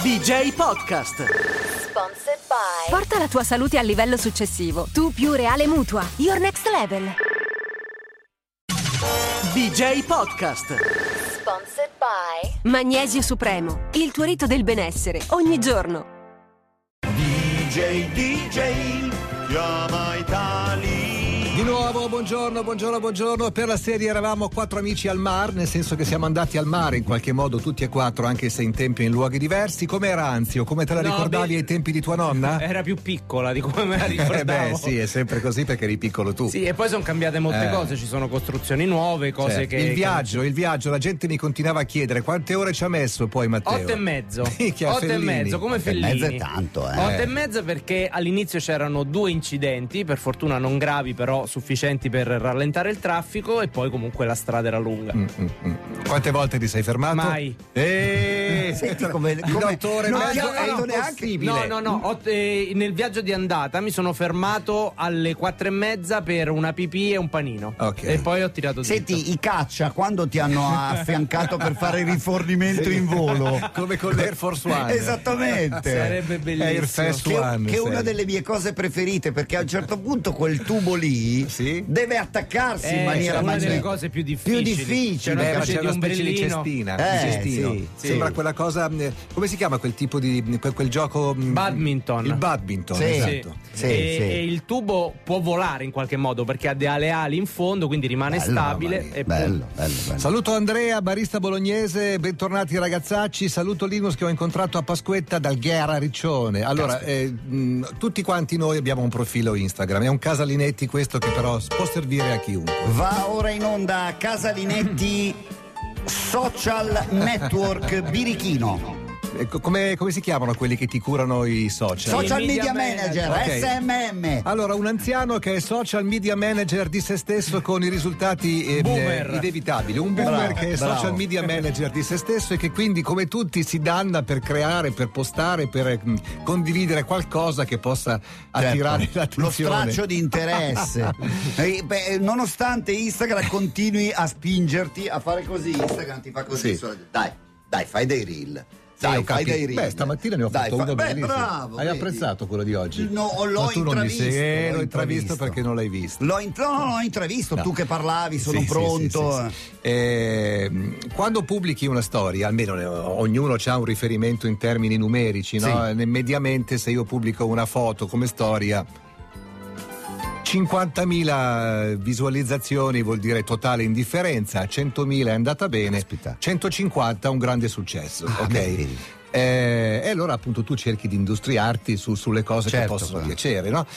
DJ Podcast. Sponsored by. Porta la tua salute al livello successivo. Tu più Reale Mutua. Your next level. DJ Podcast. Sponsored by. Magnesio Supremo. Il tuo rito del benessere. Ogni giorno. DJ, chiama Italia. Di nuovo, buongiorno. Per la serie eravamo 4 amici al mar, nel senso che siamo andati al mare in qualche modo tutti e 4, anche se in tempi e in luoghi diversi. Com'era Anzio? Come te la ricordavi ai tempi di tua nonna? Era più piccola di come me la ricordavo. Sì, è sempre così perché eri piccolo tu. Sì, e poi sono cambiate molte cose, ci sono costruzioni nuove, cose certo. che... Il viaggio, la gente mi continuava a chiedere quante ore ci ha messo poi Matteo? 8 e mezzo. Minchia, 8 e mezzo, come Fellini. 8 e mezzo è tanto, 8 e mezzo perché all'inizio c'erano 2 incidenti, per fortuna non gravi, però sufficienti per rallentare il traffico, e poi comunque la strada era lunga. Quante volte ti sei fermato? Mai. Senti come 8 ore e non mezzo ti ha è fatto impossibile. No. Nel viaggio di andata mi sono fermato alle 4 e mezza per una pipì e un panino. Ok. E poi ho tirato dritto. Senti, i caccia quando ti hanno affiancato per fare il rifornimento in volo? Come con l'Air Force One. Esattamente. Sarebbe bellissimo. Air Fast One. Che è una delle mie cose preferite, perché a un certo punto quel tubo lì deve attaccarsi in maniera è una delle magnetica. cose più difficili. C'è una specie di ombrellino. cestino. Sì. Sembra quella cosa, come si chiama quel tipo di quel gioco? Badminton. Il badminton, Sì. esatto. E il tubo può volare in qualche modo perché ha delle ali in fondo, quindi rimane stabile. E Bello. Saluto Andrea, barista bolognese, bentornati ragazzacci. Saluto Linus che ho incontrato a Pasquetta dal Ghiera Riccione. Allora, tutti quanti noi abbiamo un profilo Instagram, è un Casalinetti questo che però può servire a chiunque. Va ora in onda Casalinetti Social Network Birichino. Come si chiamano quelli che ti curano i social? Social Media Manager, Ok. SMM. Allora, un anziano che è social media manager di se stesso con i risultati Boomer. inevitabili. Un boomer Bravo, che è bravo. social media manager di se stesso e che quindi, come tutti, si danna per creare, per postare, per condividere qualcosa che possa attirare Certo, lo l'attenzione. straccio di interesse. Nonostante Instagram continui a spingerti a fare così, Instagram ti fa così. Sì. Dai, fai dei reel. Sì, ho Fai capito. dei reel. Beh, stamattina ne ho fatto uno bellissimo. bravo. Hai vedi? apprezzato quello di oggi? No, l'ho Ma tu non mi intravisto. sei- l'ho intravisto perché non l'hai visto. L'ho intravisto, No. tu che parlavi, sono Sì, pronto. sì. Quando pubblichi una storia, almeno ognuno ha un riferimento in termini numerici, no? Mediamente se io pubblico una foto come storia, 50.000 visualizzazioni vuol dire totale indifferenza, 100.000 è andata bene, Aspetta. 150 un grande successo, ok? vedi. E allora appunto tu cerchi di industriarti sulle cose che Certo, possono però. piacere, no?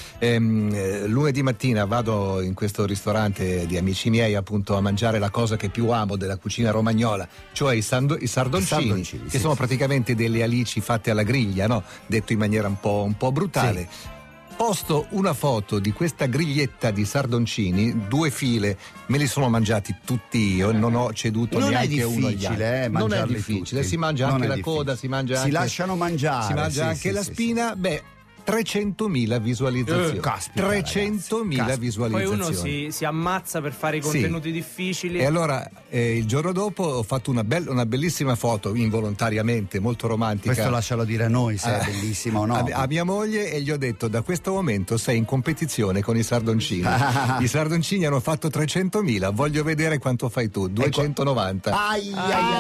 Lunedì mattina vado in questo ristorante di amici miei appunto a mangiare la cosa che più amo della cucina romagnola, cioè i sardoncini, che sì, sono sì. praticamente delle alici fatte alla griglia, no? Detto in maniera un po' brutale. Posto una foto di questa griglietta di sardoncini, 2 file, me li sono mangiati tutti io, non ho ceduto Non è neanche uno agli altri. difficile, Non è mangiarli difficile, tutti. si mangia Non anche è la difficile. coda, si mangia Si anche, lasciano mangiare, si mangia sì, anche sì, la sì, spina, beh, 300.000 visualizzazioni. Caspita, 300.000 ragazzi, visualizzazioni. Poi uno si ammazza per fare i contenuti difficili. E allora il giorno dopo ho fatto una bellissima foto, involontariamente, molto romantica. Questo lascialo dire a noi se è bellissimo o no. A mia moglie, e gli ho detto: da questo momento sei in competizione con i sardoncini. I sardoncini hanno fatto 300.000, voglio vedere quanto fai tu, 290. Ai.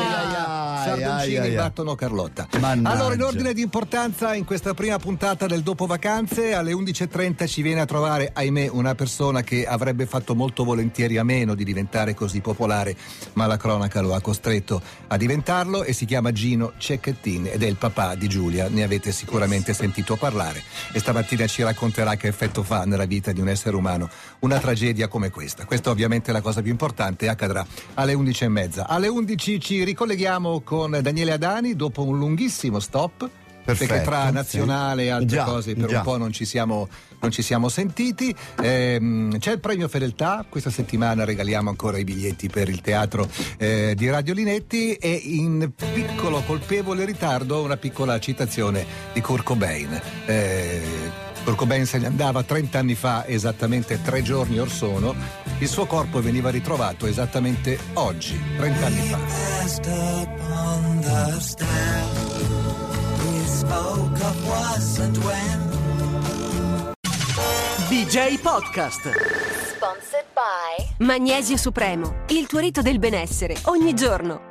Sardoncini battono Carlotta. Mannaggia. Allora, in ordine di importanza, in questa prima puntata del Dopo Vacanze, alle 11.30 ci viene a trovare, ahimè, una persona che avrebbe fatto molto volentieri a meno di diventare così popolare, ma la cronaca lo ha costretto a diventarlo, e si chiama Gino Cecchettin ed è il papà di Giulia. Ne avete sicuramente sentito parlare e stamattina ci racconterà che effetto fa nella vita di un essere umano una tragedia come questa. Questa ovviamente è la cosa più importante, accadrà alle 11.30. Alle 11 ci ricolleghiamo con Daniele Adani dopo un lunghissimo stop. Perfetto, Perché tra nazionale e altre Già, cose per già. un po' non ci siamo sentiti. C'è il premio Fedeltà, questa settimana regaliamo ancora i biglietti per il teatro di Radio Linetti, e in piccolo colpevole ritardo una piccola citazione di Kurt Cobain. Kurt Cobain se ne andava 30 anni fa, esattamente 3 giorni or sono. Il suo corpo veniva ritrovato esattamente oggi, 30 anni fa. love was and when. DJ Podcast. Sponsored by Magnesio Supremo, il tuo rito del benessere, ogni giorno.